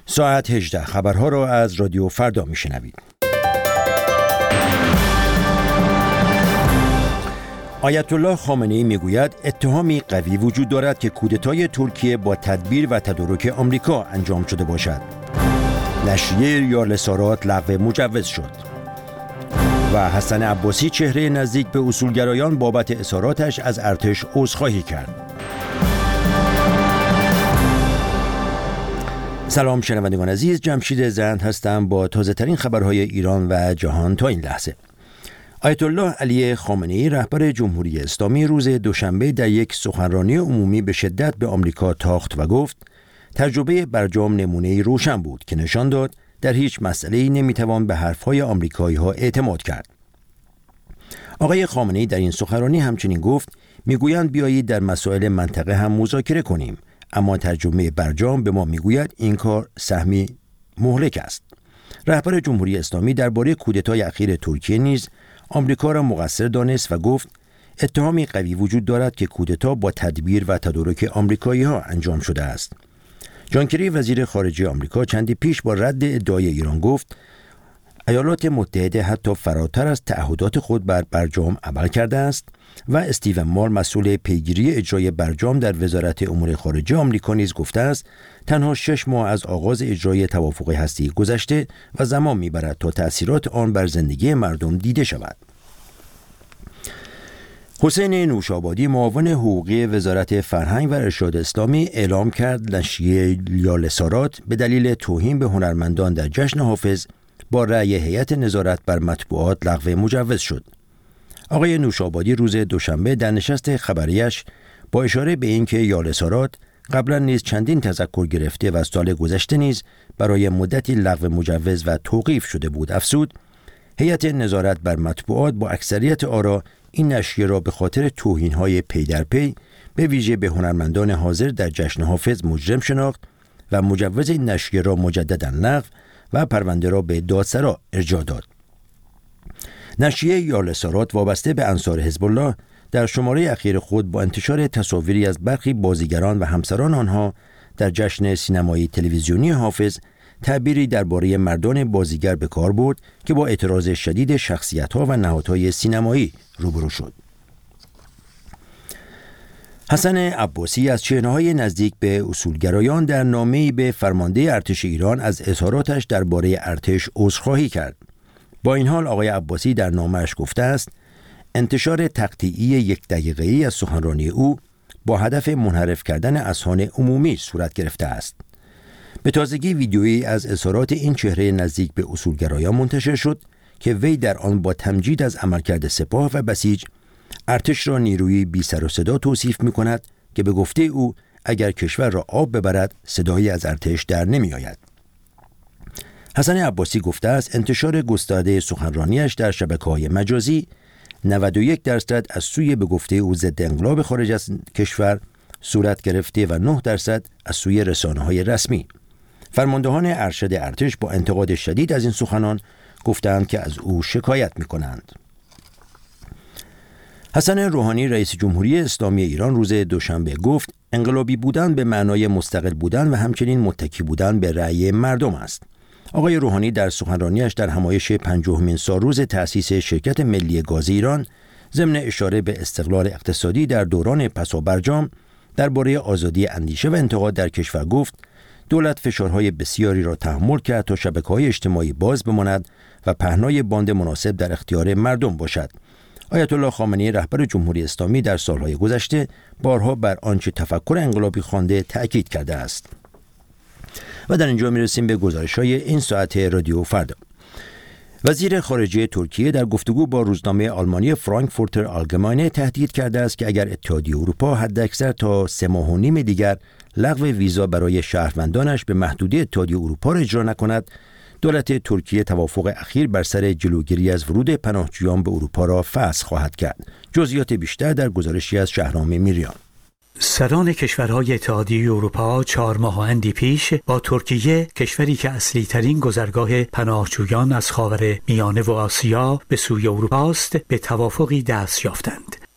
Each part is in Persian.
ساعت 18 خبرها را از رادیو فردا میشنوید. آیت الله خامنه‌ای میگوید اتهامی قوی وجود دارد که کودتای ترکیه با تدبیر و تدارک آمریکا انجام شده باشد. نشریه یارلسارات لغو مجوز شد. و حسن عباسی چهره نزدیک به اصولگرایان بابت اظهاراتش از ارتش عذرخواهی کرد. سلام شنوندگان عزیز، جمشید زند هستم با تازه ترین خبرهای ایران و جهان تا این لحظه. آیت الله علی خامنه‌ای رهبر جمهوری اسلامی روز دوشنبه در یک سخنرانی عمومی به شدت به آمریکا تاخت و گفت تجربه برجام نمونه‌ای روشن بود که نشان داد در هیچ مسئله‌ای نمیتوان به حرفهای آمریکایی‌ها اعتماد کرد. آقای خامنه‌ای در این سخنرانی همچنین گفت میگویند بیایید در مسائل منطقه هم مذاکره کنیم، اما ترجمه برجام به ما میگوید این کار سهمی مهلک است. رهبر جمهوری اسلامی درباره کودتای اخیر ترکیه نیز آمریکا را مقصر دانست و گفت اتهامی قوی وجود دارد که کودتا با تدبیر و تدارک آمریکایی‌ها انجام شده است. جان کری وزیر خارجه آمریکا چندی پیش با رد ادعای ایران گفت ایالات متحده حتی فراتر از تعهدات خود بر برجام عمل کرده است و استیون مار مسئول پیگیری اجرای برجام در وزارت امور خارجه آمریکا نیز گفته است تنها 6 ماه از آغاز اجرای توافق هسته‌ای گذشته و زمان میبرد تا تأثیرات آن بر زندگی مردم دیده شود. حسین نوشابادی معاون حقوقی وزارت فرهنگ و ارشاد اسلامی اعلام کرد نشریه یارلسارات به دلیل توهین به هنرمندان در جشن حافظ با رأی هیئت نظارت بر مطبوعات لغو مجوز شد. آقای نوشابادی روز دوشنبه در نشست خبریش با اشاره به اینکه یارلسارات قبلا نیز چندین تذکر گرفته و سال گذشته نیز برای مدتی لغو مجوز و توقیف شده بود افزود هیئت نظارت بر مطبوعات با اکثریت آرا این نشریه را به خاطر توهین‌های پی در پی به ویژه به هنرمندان حاضر در جشن حافظ مجرم شناخت و مجوز این نشریه را مجددا لغو و پرونده را به دادسرا ارجاع داد. نشریه یارلسارات وابسته به انصار حزب الله در شماره اخیر خود با انتشار تصاویری از برخی بازیگران و همسران آنها در جشن سینمایی تلویزیونی حافظ تعبیری درباره مردان بازیگر به کار برد که با اعتراض شدید شخصیت‌ها و نهادهای سینمایی روبرو شد. حسن عباسی از چهره‌های نزدیک به اصولگرایان در نامه‌ای به فرمانده ارتش ایران از اظهاراتش درباره ارتش عذرخواهی کرد. با این حال آقای عباسی در نامه‌اش گفته است انتشار تقطیعی 1 دقیقه‌ای از سخنرانی او با هدف منحرف کردن اذهان عمومی صورت گرفته است. به تازگی ویدیویی از اظهارات این چهره نزدیک به اصولگرایان منتشر شد که وی در آن با تمجید از عملکرد سپاه و بسیج ارتش را نیروی بی سر و صدا توصیف می‌کند که به گفته او اگر کشور را آب ببرد صدایی از ارتش در نمی‌آید. حسن عباسی گفته است انتشار گسترده سخنرانیش در شبکه‌های مجازی 91% از سوی به گفته او ضد انقلاب خارج از کشور صورت گرفته و 9% از سوی رسانه‌های رسمی. فرماندهان ارشد ارتش با انتقاد شدید از این سخنان گفتند که از او شکایت می‌کنند. حسن روحانی رئیس جمهوری اسلامی ایران روز دوشنبه گفت انقلابی بودن به معنای مستقل بودن و همچنین متکی بودن به رأی مردم است. آقای روحانی در سخنرانیش در همایش 50مین سالروز تأسیس شرکت ملی گاز ایران ضمن اشاره به استقلال اقتصادی در دوران پسابرجام درباره آزادی اندیشه و انتقاد در کشور گفت دولت فشارهای بسیاری را تحمل کرد تا شبکه‌های اجتماعی باز بماند و پهنای باند مناسب در اختیار مردم باشد. آیت الله خامنه‌ای رهبر جمهوری اسلامی در سالهای گذشته بارها بر آنچه تفکر انقلابی خوانده تأکید کرده است. و در اینجا میرسیم به گزارش‌های این ساعت رادیو فردا. وزیر خارجه ترکیه در گفتگو با روزنامه آلمانی فرانکفورتر آلگماینه تهدید کرده است که اگر اتحادیه اروپا حداکثر تا 3.5 ماه دیگر لغو ویزا برای شهروندانش به محدوده اتحادیه اروپا را اجرا نکند، دولت ترکیه توافق اخیر بر سر جلوگیری از ورود پناهجویان به اروپا را فسخ خواهد کرد. جزئیات بیشتر در گزارشی از شهرام میریان. سران کشورهای اتحادیه اروپا 4 ماه و اندی پیش با ترکیه، کشوری که اصلی ترین گذرگاه پناهجویان از خاورمیانه و آسیا به سوی اروپا است، به توافقی دست یافتند.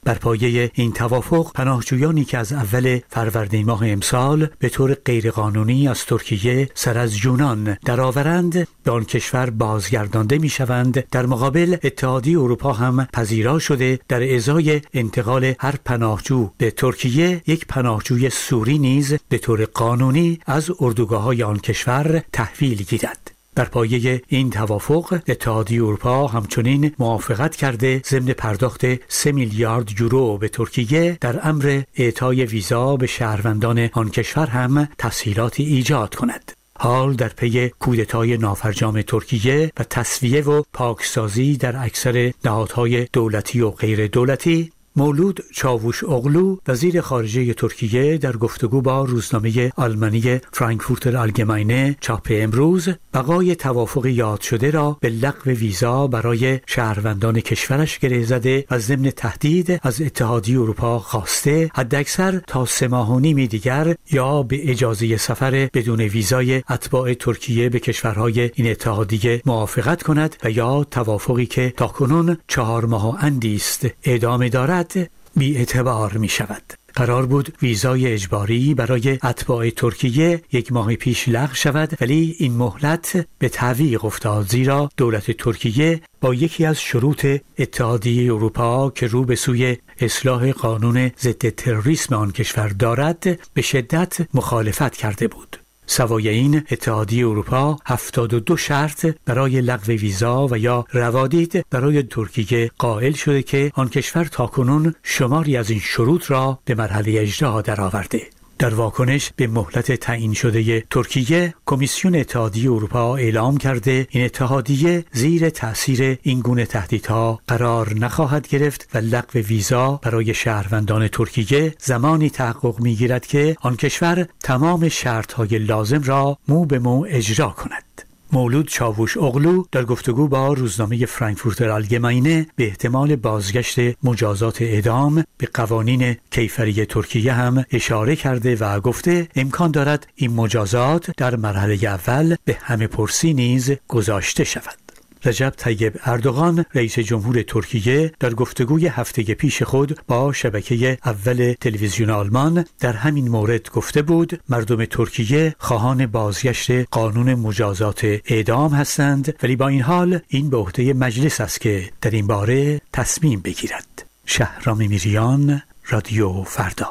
بر پایه این توافق پناهجویانی که از اول فروردین ماه امسال به طور غیرقانونی از ترکیه سر از یونان درآورند به آن کشور بازگردانده می‌شوند. در مقابل اتحادیه اروپا هم پذیرا شده در ازای انتقال هر پناهجو به ترکیه یک پناهجوی سوری نیز به طور قانونی از اردوگاه‌های آن کشور تحویل گیرد. بر پایه این توافق اتحادیه اروپا همچنین موافقت کرده ضمن پرداخت 3 میلیارد یورو به ترکیه در امر اعطای ویزا به شهروندان آن کشور هم تسهیلاتی ایجاد کند. حال در پی کودتای نافرجام ترکیه و تسویه و پاکسازی در اکثر نهادهای دولتی و غیر دولتی، مولود چاووش اغلو وزیر خارجه ترکیه در گفتگو با روزنامه آلمانی فرانکفورتر آلگماینه چاپ امروز بقای توافق یاد شده را به لغو ویزا برای شهروندان کشورش گره زده و ضمن تهدید از اتحادیه اروپا خواسته حداکثر تا 3 ماه و نیم دیگر یا به اجازه سفر بدون ویزای اتباع ترکیه به کشورهای این اتحادیه موافقت کند و یا توافقی که تاکنون 4 ماه و اندی است ادامه دارد بی اعتبار می شود. قرار بود ویزای اجباری برای اتباع ترکیه 1 ماه پیش لغو شود، ولی این مهلت به تعویق افتاد، زیرا دولت ترکیه با یکی از شروط اتحادیه اروپا که رو به سوی اصلاح قانون ضد تروریسم آن کشور دارد به شدت مخالفت کرده بود. سوای این اتحادیه اروپا 72 شرط برای لغو ویزا و یا روادید برای ترکیه قائل شده که آن کشور تاکنون شماری از این شروط را به مرحله اجرا درآورده. در واکنش به مهلت تعیین شده ترکیه، کمیسیون اتحادیه اروپا اعلام کرده این اتحادیه زیر تأثیر این گونه تهدیدها قرار نخواهد گرفت و لغو ویزا برای شهروندان ترکیه زمانی تحقق می‌گیرد که آن کشور تمام شرط‌های لازم را مو به مو اجرا کند. مولود چاووش اغلو در گفتگو با روزنامه فرانکفورتر آلگماینه به احتمال بازگشت مجازات اعدام به قوانین کیفری ترکیه هم اشاره کرده و گفته امکان دارد این مجازات در مرحله اول به همه پرسی نیز گذاشته شود. رجب طیب اردوغان رئیس جمهور ترکیه در گفتگوی هفته پیش خود با شبکه اول تلویزیون آلمان در همین مورد گفته بود مردم ترکیه خواهان بازگشت قانون مجازات اعدام هستند، ولی با این حال این به عهده مجلس است که در این باره تصمیم بگیرد. شهرام میریان، رادیو فردا.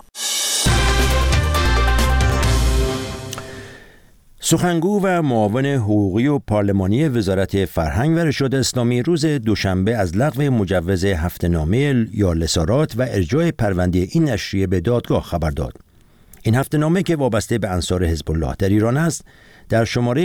سخنگو و معاون حقوقی و پارلمانی وزارت فرهنگ و ارشاد اسلامی روز دوشنبه از لغو مجوز هفته‌نامه یا لسارات و ارجاع پرونده این نشریه به دادگاه خبر داد. این هفته‌نامه که وابسته به انصار حزب الله در ایران است، در شماره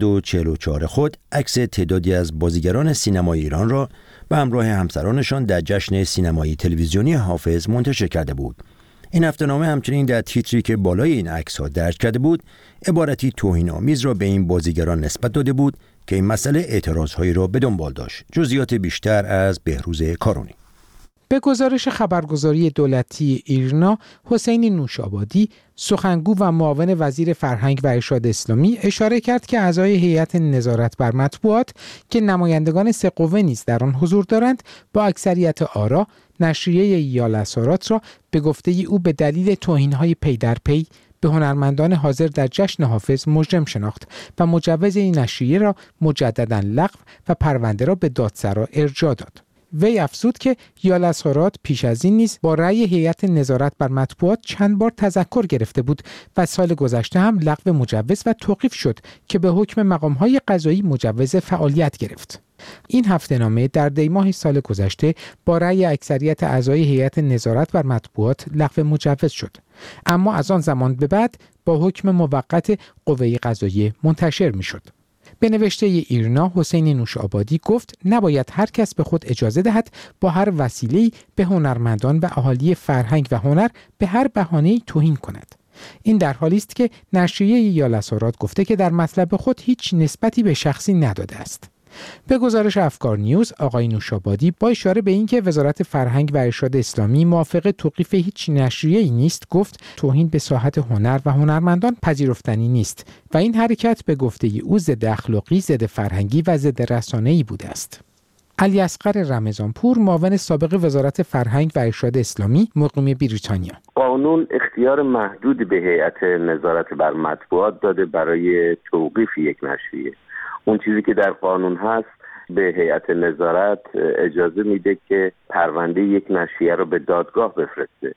844 خود عکس تعدادی از بازیگران سینمای ایران را به همراه همسرانشان در جشن سینمایی تلویزیونی حافظ منتشر کرده بود. این هفته‌نامه همچنین در تیتری که بالای این عکس‌ها درج کرده بود، عبارتی توهین‌آمیز را به این بازیگران نسبت داده بود که این مسئله اعتراضهایی را به دنبال داشت. جزئیات بیشتر از بهروز کارونی. به گزارش خبرگزاری دولتی ایرنا، حسین نوشابادی، سخنگو و معاون وزیر فرهنگ و ارشاد اسلامی اشاره کرد که اعضای هیئت نظارت بر مطبوعات که نمایندگان 3 قوه نیز در آن حضور دارند، با اکثریت آرا نشریه یالسارات را به گفته او به دلیل توهین‌های پی در پی به هنرمندان حاضر در جشن حافظ مجرم شناخت و مجوز این نشریه را مجددا لغو و پرونده را به دادسرا ارجاع داد. وی افزود که یالسارات پیش از این نیز با رأی هیئت نظارت بر مطبوعات چند بار تذکر گرفته بود و سال گذشته هم لغو مجوز و توقیف شد که به حکم مقام‌های قضایی مجوز فعالیت گرفت. این هفته‌نامه در دی‌ماه سال گذشته با رأی اکثریت اعضای هیئت نظارت بر مطبوعات لغو مجوز شد، اما از آن زمان به بعد با حکم موقت قوه قضاییه منتشر می‌شد. به نوشته ایرنا، حسین نوشابادی گفت نباید هر کس به خود اجازه دهد با هر وسیله‌ای به هنرمندان و اهالی فرهنگ و هنر به هر بهانه‌ای توهین کند. این در حالی است که نشریه یالسارات گفته که در مطلب خود هیچ نسبتی به شخصی نداده است. به گزارش افکار نیوز، آقای نوشابادی با اشاره به اینکه وزارت فرهنگ و ارشاد اسلامی موافق توقیف هیچ نشریه‌ای نیست، گفت توهین به ساحت هنر و هنرمندان پذیرفتنی نیست و این حرکت به گفته او ضد اخلاقی، ضد فرهنگی و ضد رسانه‌ای بوده است. علی اصغر رمضانپور، معاون سابق وزارت فرهنگ و ارشاد اسلامی، مقیم بریتانیا: قانون اختیار محدودی به هیئت نظارت بر مطبوعات داده برای توقیف یک نشریه. اون چیزی که در قانون هست به هیئت نظارت اجازه میده که پرونده یک نشریه رو به دادگاه بفرسته،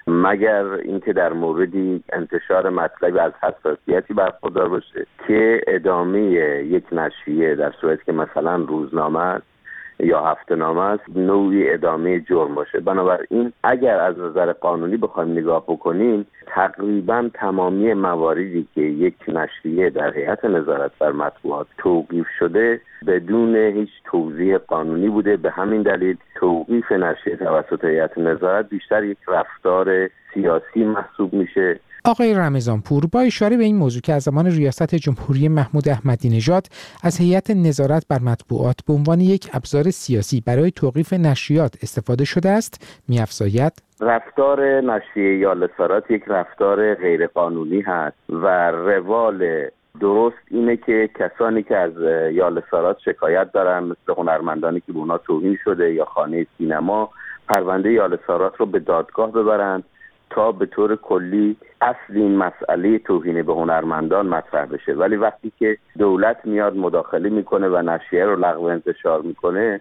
مگر اینکه در موردی انتشار مطلبی از حساسیتی برخوردار باشه که ادامه یک نشریه در صورتی که مثلا روزنامه است یا هفته‌نامه است نوعی ادامه جرم باشه. بنابراین اگر از نظر قانونی بخوایم نگاه بکنیم، تقریبا تمامی مواردی که یک نشریه در هیئت نظارت بر مطبوعات توقیف شده بدون هیچ توضیح قانونی بوده. به همین دلیل توقیف نشریه توسط هیئت نظارت بیشتر یک رفتار سیاسی محسوب میشه. آقای رمضانپور با اشاره به این موضوع که از زمان ریاست جمهوری محمود احمدی نژاد از هیئت نظارت بر مطبوعات به عنوان یک ابزار سیاسی برای توقیف نشریات استفاده شده است، می‌افزاید: رفتار نشریه یالسارات یک رفتار غیرقانونی هست و روال درست اینه که کسانی که از یالسارات شکایت دارن، مثل هنرمندانی که به اونا توهین شده یا خانه سینما، پرونده یالسارات رو به دادگاه ببرن تا به طور کلی اصل این مسئله توهین به هنرمندان مطرح بشه. ولی وقتی که دولت میاد مداخله میکنه و نشریه رو لغو انتشار میکنه،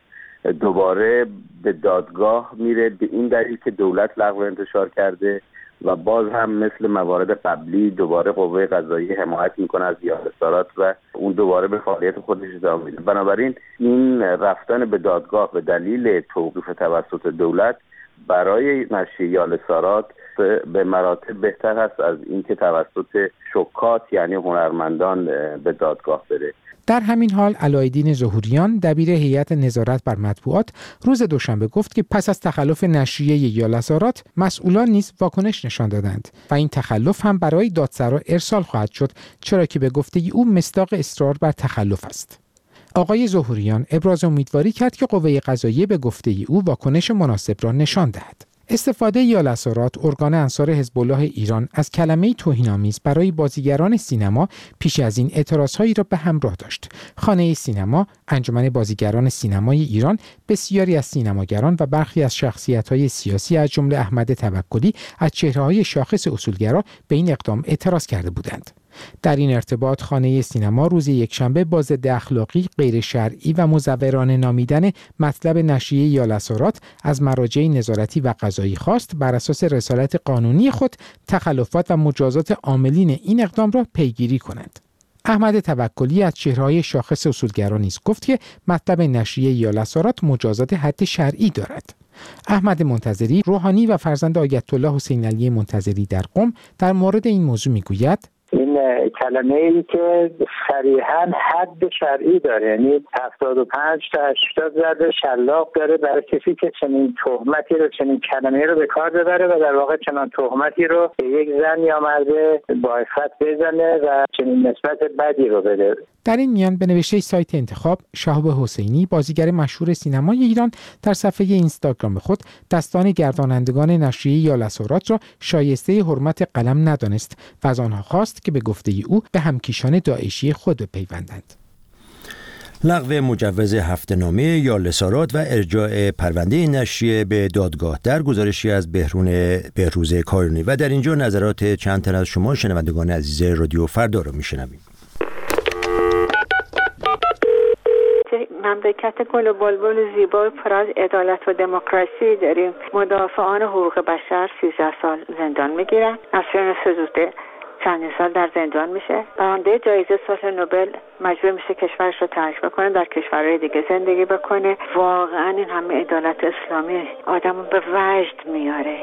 دوباره به دادگاه میره به این دلیل که دولت لغو انتشار کرده و باز هم مثل موارد قبلی دوباره قوه قضاییه حمایت میکنه از یالسارات و اون دوباره به فعالیت خودش ادامه میده. بنابراین این رفتن به دادگاه به دلیل توقیف توسط دولت برای نشریه یالسارات به مراتب بهتر هست از اینکه توسط شکات یعنی هنرمندان به دادگاه بره. در همین حال علایالدین ظهوریان، دبیر هیئت نظارت بر مطبوعات، روز دوشنبه گفت که پس از تخلف نشریه یالسارات مسئولان نیز واکنش نشان دادند و این تخلف هم برای دادسرا ارسال خواهد شد، چرا که به گفته او مصداق اصرار بر تخلف است. آقای ظهوریان ابراز امیدواری کرد که قوه قضاییه به گفته او واکنش مناسب را نشان دهد. استفاده یالسارات، ارگان انصار حزب الله ایران، از کلمه توهین‌آمیز برای بازیگران سینما پیش از این اعتراضهایی را به همراه داشت. خانه سینما، انجمن بازیگران سینمای ایران، بسیاری از سینماگران و برخی از شخصیت‌های سیاسی از جمله احمد توکلی از چهره‌های شاخص اصولگرا به این اقدام اعتراض کرده بودند. در این ارتباط خانه سینما روز یکشنبه با ضد اخلاقی، غیر شرعی و مزورانه نامیدن مطلب نشریه یالسارات از مراجع نظارتی و قضایی خواست بر اساس رسالت قانونی خود تخلفات و مجازات عاملین این اقدام را پیگیری کنند. احمد توکلی از چهره‌های شاخص اصولگرا نیز گفت که مطلب نشریه یالسارات مجازات حد شرعی دارد. احمد منتظری، روحانی و فرزند آیت الله حسین علی منتظری در قم، در مورد این موضوع میگوید: این کلمه ای که صریحاً حد شرعی داره، یعنی 75 تا 80 ضرب شلاق داره برای کسی که چنین تهمتی رو، چنین کلمه‌ای رو به کار ببره و در واقع چنان تهمتی رو به یک زن یا مرد با عفت بزنه و چنین نسبت بدی رو بده. در این میان به نوشته سایت انتخاب، شهاب حسینی، بازیگر مشهور سینمای ایران، در صفحه اینستاگرام خود دستان گردانندگان نشریه یالسارات را شایسته حرمت قلم ندانست و از آنها خواست که به گفته او به همکیشان داعشی خود بپیوندند. لغو مجوز هفته‌نامه یالسارات و ارجاع پرونده نشریه به دادگاه در گزارشی از بهروز کارونی. و در اینجا نظرات چند تن از شما شنوندگان عزیز رادیو فردا را میشنویم. مملکت گل و بلبل زیبا و پر از عدالت و دموکراسی داریم. مدافعان حقوق بشر 13 سال زندان میگیرن. نسرین سزوده چندین سال در زندان میشه. برنده جایزه صلح نوبل مجبور میشه کشورش رو ترک بکنه، در کشورهای دیگه زندگی بکنه. واقعا این همه عدالت اسلامی آدمو به وجد میاره.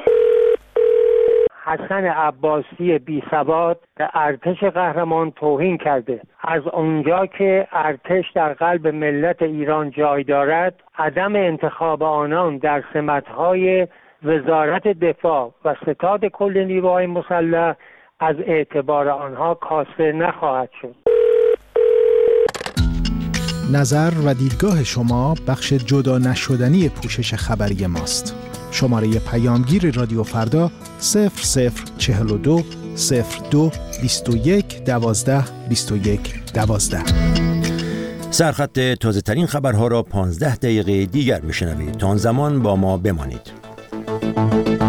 حسن عباسی بی ثبات به ارتش قهرمان توهین کرده. از اونجا که ارتش در قلب ملت ایران جای دارد، عدم انتخاب آنان در سمت‌های وزارت دفاع و ستاد کل نیروهای مسلح از اعتبار آنها کاسته نخواهد شد. نظر و دیدگاه شما بخش جدا نشدنی پوشش خبری ماست. شماره پیامگیر رادیو فردا 0042 02 21 12 21 12. سرخط تازه ترین خبرها را 15 دقیقه دیگر میشنوید. تا آن زمان با ما بمانید.